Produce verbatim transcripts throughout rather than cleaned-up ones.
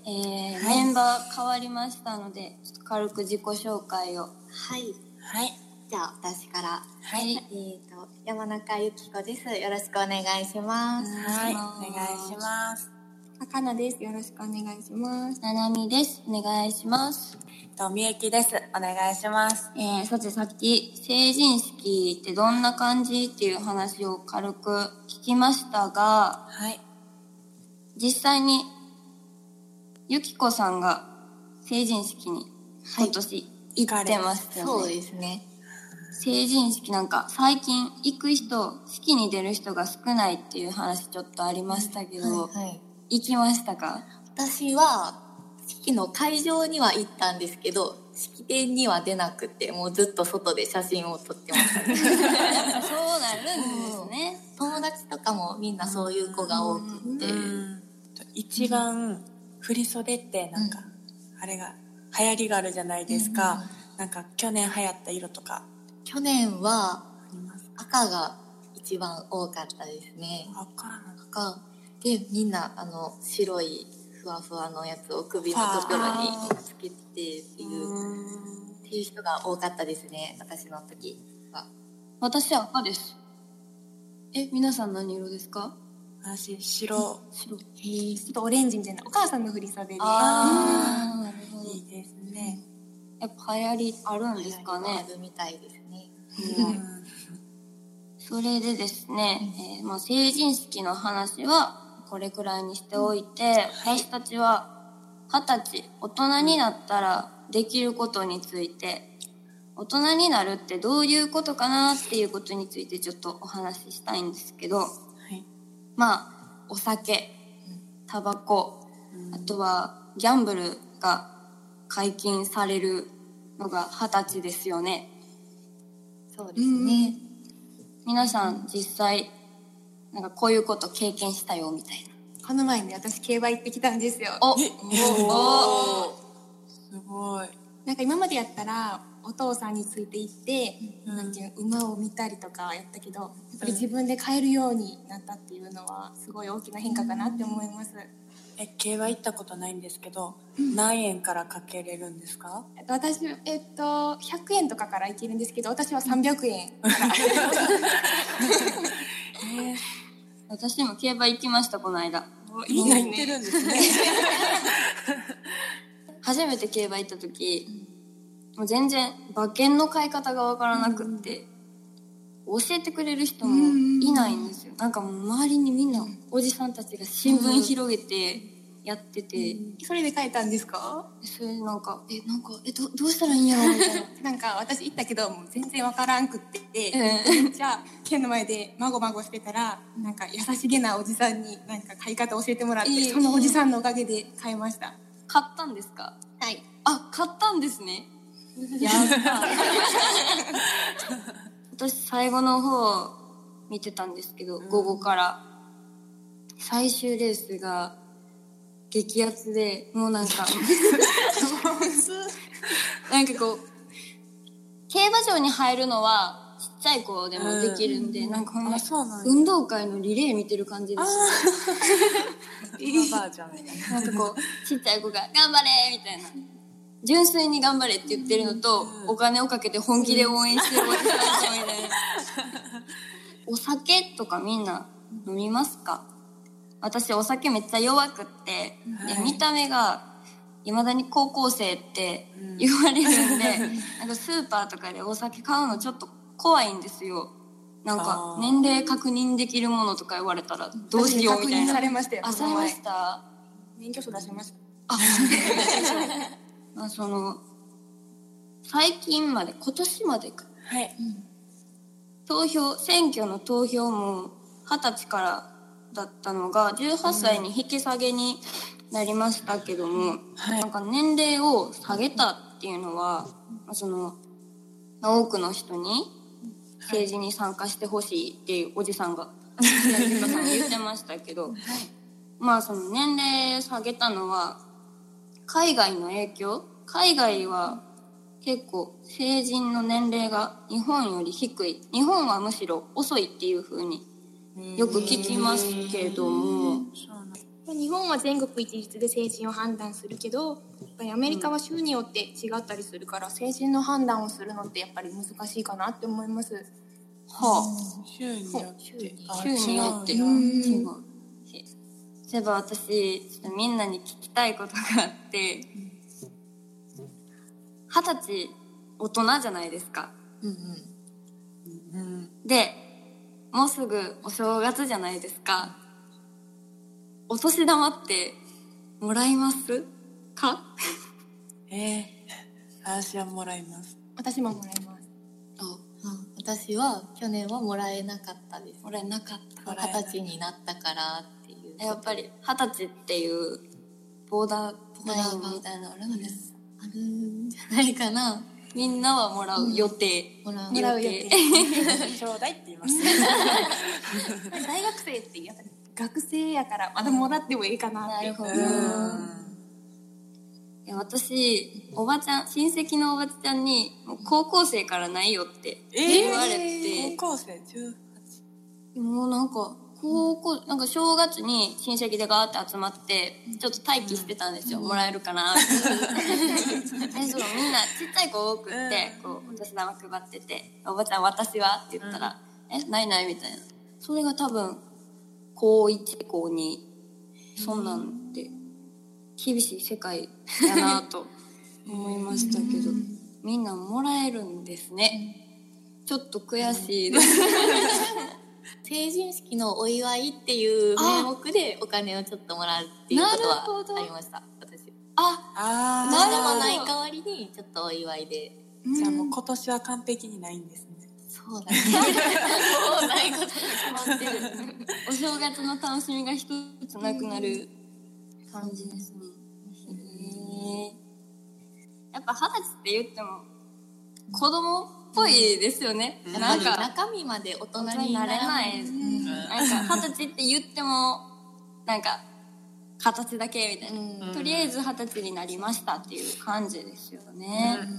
えーはい、メンバー変わりましたのでちょっと軽く自己紹介を。 はいはい、 じゃあ私から。 はい、 えーと山中由紀子です。よろしくお願いします。 はい、お願いします。 かなです。よろしくお願いします。 ななみです。お願いします。 とみゆきです。お願いします。 えー、さてさっき成人式ってどんな感じっていう話を軽く聞きましたが、 はい、 実際にゆきこさんが成人式に今年行ってましたよね。 そうですね。 成人式なんか最近行く人、式に出る人が少ないっていう話ちょっとありましたけど、 はいはい、 行きましたか？ 私は式の会場には行ったんですけど、式典には出なくて、もうずっと外で写真を撮ってましたね。 そうなるんですね。 友達とかもみんなそういう子が多くて、うん、 一番振り袖ってなんか、うん、あれが流行りがあるじゃないですか、うん、なんか去年流行った色とか。 去年は赤が一番多かったですね。 赤赤で、みんなあの白いふわふわのやつを首のところにつけてっていうっていう人が多かったですね、私の時は。 私は赤です。え、皆さん何色ですか？ 私白。 白。へえ、ちょっとオレンジみたいなお母さんの振り袖で。 ああ、なるほど。 いいですね。 やっぱ流行りあるんですかね。 あるみたいですね。 うん、それでですね、えーまあ、成人式の話はこれくらいにしておいて、うん、私たちは二十歳大人になったらできることについて、大人になるってどういうことかなっていうことについてちょっとお話ししたいんですけど、はい、まあお酒、タバコ、あとはギャンブルが解禁されるのが二十歳ですよね。 そうですね。 皆さん実際なんかこういうこと経験したよみたいな。 この前ね、私競馬行ってきたんですよ。 お、お、 お、すごい。 なんか今までやったらお父さんについて行って、うん、なんていう馬を見たりとかやったけど、やっぱり自分で買えるようになったっていうのはすごい大きな変化かなって思います。 え、競馬行ったことないんですけど、うん、何円からかけれるんですか？ 私、えっと、ひゃくえんとかからいけるんですけど、私はさんびゃくえんからえー、私も競馬行きました、この間。 みんな行ってるんですね。 初めて競馬行った時、もう全然馬券の買い方がわからなくって、うん、教えてくれる人もいないんですよ。なんかもう周りにみんなおじさんたちが新聞広げてやってて、 うん、それで買えたんですか？ それなんかえなんかえ ど, どうしたらいいんやろみたいな。 なんか私行ったけどもう全然わからんくって、 うん、 じゃあ券の前でまごまごしてたら、なんか優しげなおじさんになんか買い方教えてもらって、いいそのおじさんのおかげで買いました。 買ったんですか？ はい。 あ、買ったんですね。やった私最後の方見てたんですけど、うん、午後から最終レースが激アツで、もうなんかなんかこう競馬場に入るのはちっちゃい子でもできるんで、うん、なんかほんま運動会のリレー見てる感じですいいバージョンみたいな。 なんかこうちっちゃい子が頑張れみたいな、純粋に頑張れって言ってるのと、うん、お金をかけて本気で応援してるおじさんみたいな。お酒とかみんな飲みますか？私お酒めっちゃ弱くって、はい、で見た目がいまだに高校生って言われるんで、うん、なんかスーパーとかでお酒買うのちょっと怖いんですよ。なんか年齢確認できるものとか言われたらどうしようみたいな。 確認されましたよ。 あ、されました？ 免許証出しました。 あまあ、その最近まで今年までか、 はい、うん、 投票選挙の投票もはたちからだったのがじゅうはっさいに引き下げになりましたけども、うんはい、なんか年齢を下げたっていうのは、うん、その多くの人に政治に参加してほしいっていうおじさんが言ってましたけど、はい、まあその年齢下げたのは海外の影響、海外は結構成人の年齢が日本より低い、日本はむしろ遅いっていう風によく聞きますけども、 日本は全国一律で成人を判断するけど、やっぱりアメリカは州によって違ったりするから、成人の判断をするのってやっぱり難しいかなって思います。 はあ、 州によって州によって違う。そういえば私ちょっとみんなに聞きたいことがあって、二十歳大人じゃないですか。うんうん、でもうすぐお正月じゃないですか。お年玉ってもらいますか？ えー、私はもらいます。 私ももらいます。 私は去年はもらえなかったです。 もらえなかった。 二十歳になったからっていう。 やっぱり二十歳っていうボーダーラインみたいなのあるんです。 あるんじゃないかな。 みんなはもらう予定、 うん、もらう予定ちょうだいって言います大学生ってやっぱり学生やからまだもらってもいいかなって。なるほど。 いや私おばちゃん親戚のおばちゃんにもう高校生からないよって言われて、 えー、高校生じゅうはちもうなんか高校なんか正月に親戚でガーって集まってちょっと待機してたんですよ、うん、もらえるかなってでそうみんなちっちゃい子多くって、うん、こうお年玉配ってておばちゃん私はって言ったら、うん、えないないみたいな。それが多分高いち高にそんなんて厳しい世界やなと思いましたけどみんなもらえるんですね。ちょっと悔しいです成人式のお祝いっていう名目でお金をちょっともらうっていうことはありました。私ああなるほど。ない代わりにちょっとお祝いで、 うん、じゃあもう今年は完璧にないんですね。 そうだねもうないことが決まってるお正月の楽しみが一つなくなる感じですね。へやっぱ二十歳って言っても子供っぽいですよね、 うん、なんか中身まで大人になれない、うん、 なんか二十歳って言ってもなんか形だけみたいな、うん、とりあえず二十歳になりましたっていう感じですよね、うん、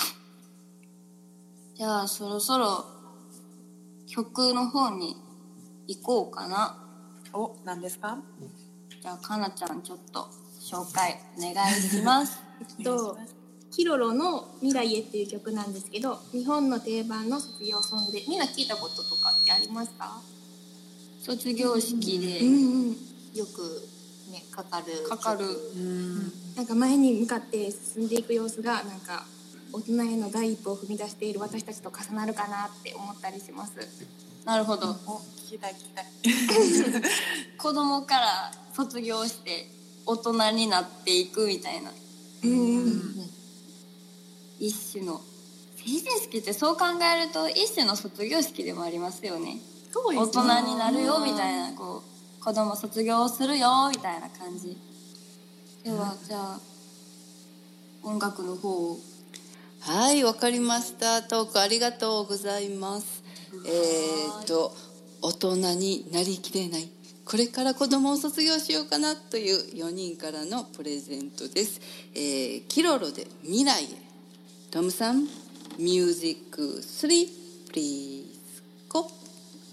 じゃあそろそろ曲の方に行こうかな。 お、何ですか？ じゃあかなちゃんちょっと紹介お願いしますえっとキロロの未来へっていう曲なんですけど、日本の定番の卒業ソングでみんな聞いたこととかってありますか？ 卒業式で、 うんうん、よくねかかるかかる、 うん、なんか前に向かって進んでいく様子がなんか大人への第一歩を踏み出している私たちと重なるかなって思ったりします。 なるほど、 お聞きたい聞きたい子供から卒業して大人になっていくみたいな、うん、うん、一種の成人式ってそう考えると一種の卒業式でもありますよね。そうですね、大人になるよみたいな、こう子供卒業するよみたいな感じでは、じゃあ音楽の方を。 はい、わかりました。トークありがとうございます。えー、っと大人になりきれない、これから子供を卒業しようかなというよにんからのプレゼントです、えー、キロロで未来へ。トムさんミュージックスリープリーズゴー。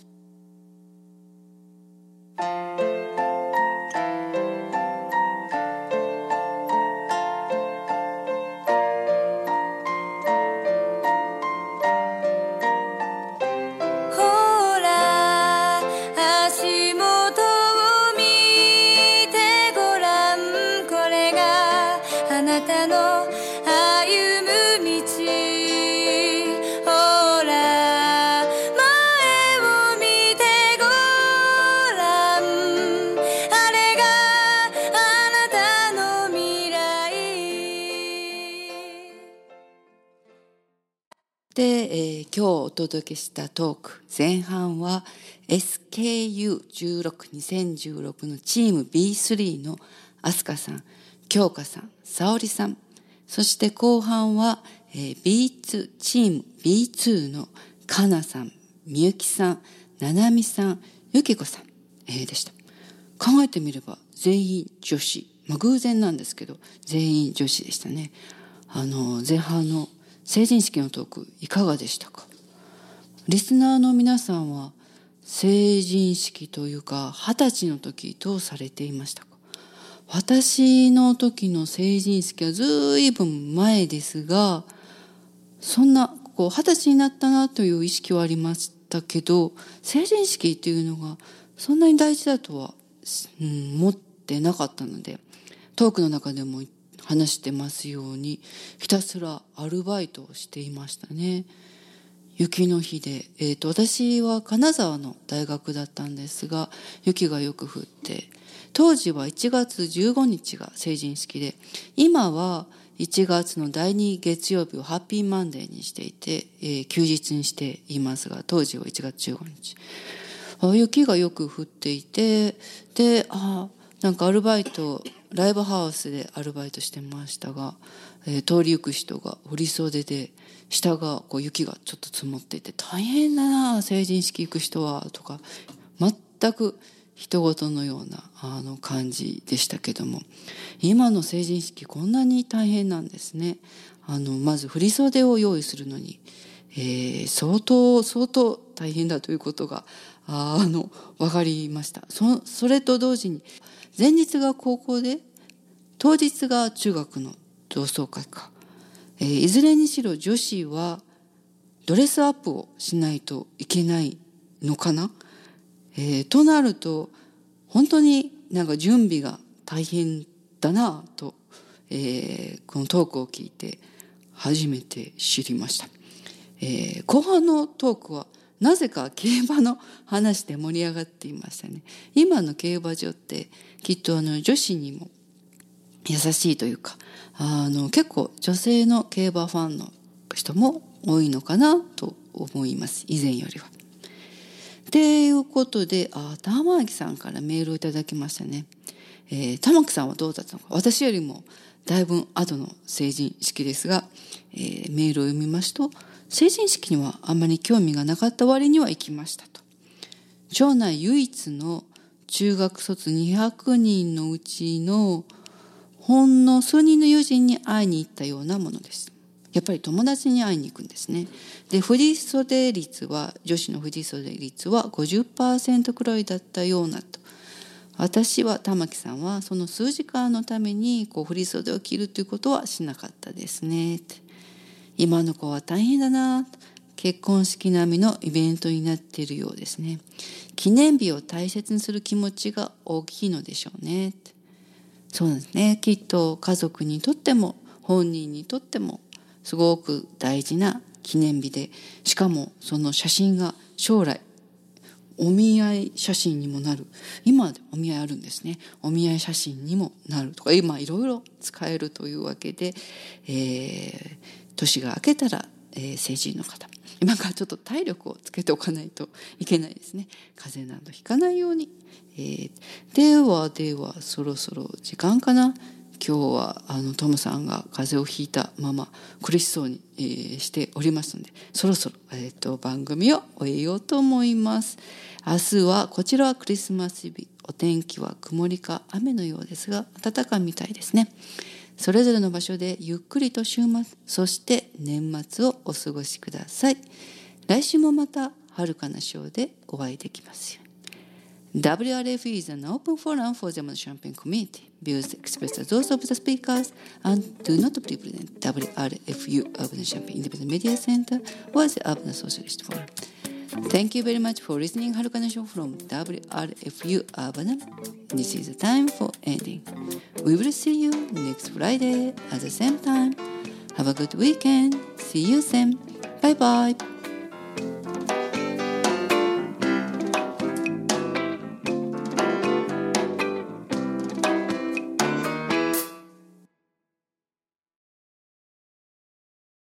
で、えー、今日お届けしたトーク前半は エスケーユーじゅうろく にせんじゅうろく のチーム ビースリー のあすかさん、京香さん、さおりさん、そして後半は、えー、ビーツー チーム ビーツー のかなさん、みゆきさん、ななみさん、ゆきこさん、えー、でした。考えてみれば全員女子、まあ、偶然なんですけど全員女子でしたね。あの前半の成人式のトークいかがでしたか？リスナーの皆さんは成人式というか二十歳の時どうされていましたか？ 私の時の成人式はずいぶん前ですが、そんなこう二十歳になったなという意識はありましたけど、成人式っていうのがそんなに大事だとは、うん、思ってなかったので、トークの中でも話してますようにひたすらアルバイトをしていましたね。雪の日で、えーと、私は金沢の大学だったんですが、雪がよく降って、当時はいちがつじゅうごにちが成人式で、今はいちがつのだいに月曜日をハッピーマンデーにしていて、えー、休日にしていますが、当時はいちがつじゅうごにち。あ、雪がよく降っていて、で、あ、なんかアルバイト、ライブハウスでアルバイトしてましたが、えー、通り行く人が振り袖で、下がこう雪がちょっと積もっていて、大変だな成人式行く人はとか、全く人事のようなあの感じでしたけども、今の成人式こんなに大変なんですね。あのまず振り袖を用意するのに、えー、相当相当大変だということがあの分かりました。 そ, それと同時に、前日が高校で当日が中学の同窓会か、えー、いずれにしろ女子はドレスアップをしないといけないのかな、えー、となると本当になんか準備が大変だなと、えー、このトークを聞いて初めて知りました。えー、後半のトークはなぜか競馬の話で盛り上がっていましたね。今の競馬場ってきっとあの女子にも優しいというか、あの結構女性の競馬ファンの人も多いのかなと思います、以前よりは。ということで、あ、玉木さんからメールをいただきましたね。えー、玉木さんはどうだったのか。私よりもだいぶ後の成人式ですが、えー、メールを読みますと、成人式にはあまり興味がなかった割には行きましたと。町内唯一の中学卒にひゃくにんのうちのほんの数人の友人に会いに行ったようなものです。やっぱり友達に会いに行くんですね。で、振り袖率は、女子の振り袖率は ごじゅっパーセント くらいだったようなと。私は、玉木さんはその数時間のためにこう振り袖を着るということはしなかったですねって。今の子は大変だな。結婚式並みのイベントになっているようですね。記念日を大切にする気持ちが大きいのでしょうねって。そうなんですね。きっと家族にとっても本人にとってもすごく大事な記念日で、しかもその写真が将来お見合い写真にもなる。今お見合いあるんですね。お見合い写真にもなるとか、今いろいろ使えるというわけで、えー、年が明けたら、えー、成人の方、今からちょっと体力をつけておかないといけないですね。風邪などひかないように。えー、ではではそろそろ時間かな。今日はあのトムさんが風邪をひいたまま苦しそうに、えー、しておりますので、そろそろ、えー、と番組を終えようと思います。明日はこちらはクリスマス日、お天気は曇りか雨のようですが暖かみたいですね。それぞれの場所でゆっくりと週末、そして年末をお過ごしください。来週もまた遥かなショーでお会いできますように。ダブリューアールエフ is an open forum for the Champaign community. Views expressed are those of the speakers and do not represent ダブリューアールエフユーUrban Champaign Independent Media Center or the Urban Socialist Forum. Thank you very much for listening. Harukana Show from ダブリューアールエフユーUrban. This is the time for ending. We will see you next Friday at the same time. Have a good weekend. See you soon. Bye bye.